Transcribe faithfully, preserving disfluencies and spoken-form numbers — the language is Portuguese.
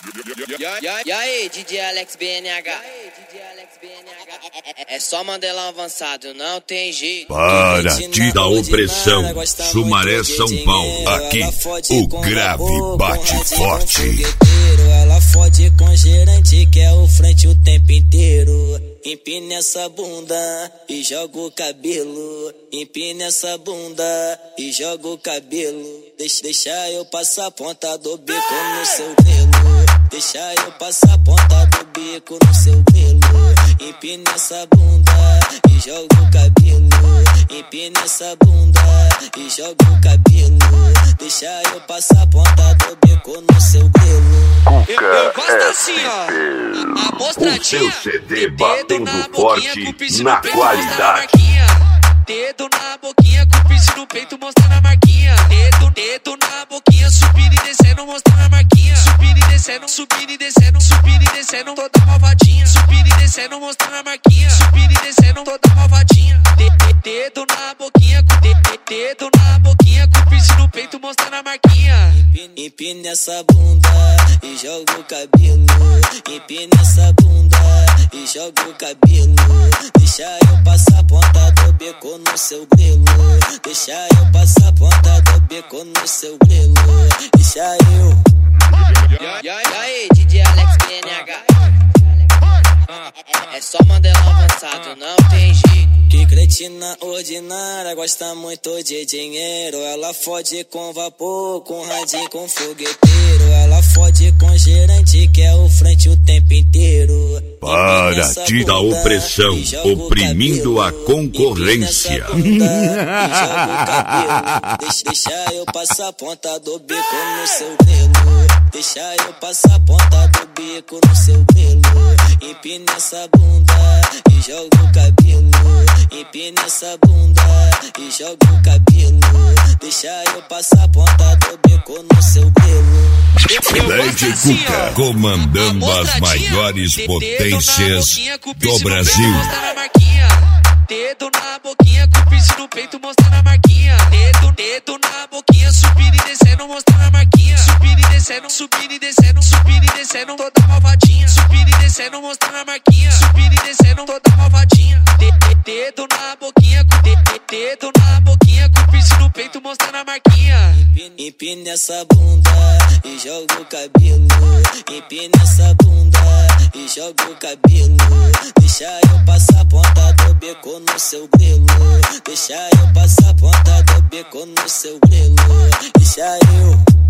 E aí, D J Alex B N H? É só Mandelão avançado, não tem jeito. Para ti da opressão, Sumaré, São Paulo. Aqui, o grave bate forte. Ela fode com gerente, que é o frente o tempo inteiro. Empina essa bunda e joga o cabelo. Empina essa bunda e joga o cabelo. Deixa, deixa eu passar a ponta do bico no seu pelo. Deixa eu passar a ponta do bico no seu pelo. Empina essa bunda e joga o cabelo. Empina essa bunda e joga o cabelo. Deixa eu passar a ponta do bico no seu pelo. Eu, eu gosto assim, ó. A mostradinha. O seu C D batendo forte na qualidade. Dedo na boquinha, com o piercing no peito, mostrando a marquinha. Dedo, dedo na boquinha, subindo e descendo, mostrando a marquinha. Subindo e descendo, subindo e descendo, subindo e descendo, toda malvadinha. Subindo e descendo, mostrando a marquinha. Subindo e descendo, toda malvadinha. Dedo na boquinha, dedo na boquinha, com o piercing no peito, mostrando a marquinha. Empina essa bunda e joga o cabelo. Empina essa bunda e joga o cabelo. Deixa eu passar a ponta do bico no seu grelo. Deixa eu passar a ponta do bico no seu grelo. Deixa eu. E aí, D J Alex B N H? É só Mandelão avançado, não tem jeito. Que cretina ordinária, gosta muito de dinheiro. Ela fode com vapor, com radinho, com fogueteiro. Ela fode com gerente, que é o frente o tempo inteiro. Para ti da opressão, oprimindo a concorrência. Deixa, deixa eu passar a ponta do bico no seu pelo. Deixa eu passar a ponta do bico no seu pelo. Empina essa bunda e joga o cabelo. Empina essa bunda e joga o cabelo. Deixa eu passar a ponta do bico no seu pelo. Lady Cuca, comandando as maiores potências do Brasil. Dedo na boquinha, com o piercing no peito, mostrando a marquinha. Dedo, dedo na boquinha, subindo e descendo, mostrando a marquinha. Subindo e descendo, subindo e descendo, subindo e descendo, toda malvadinha. Subindo e descendo, mostrando a marquinha. Subindo e descendo, toda malvadinha. Dedo na boquinha, dedo na boquinha, com o piercing no peito, mostrando a marquinha. Empina essa bunda e joga o cabelo. Empina essa bunda e joga o cabelo. Deixa eu passar a ponta do bico no seu grelo. Deixa eu passar a ponta do bico no seu grelo. Deixa eu.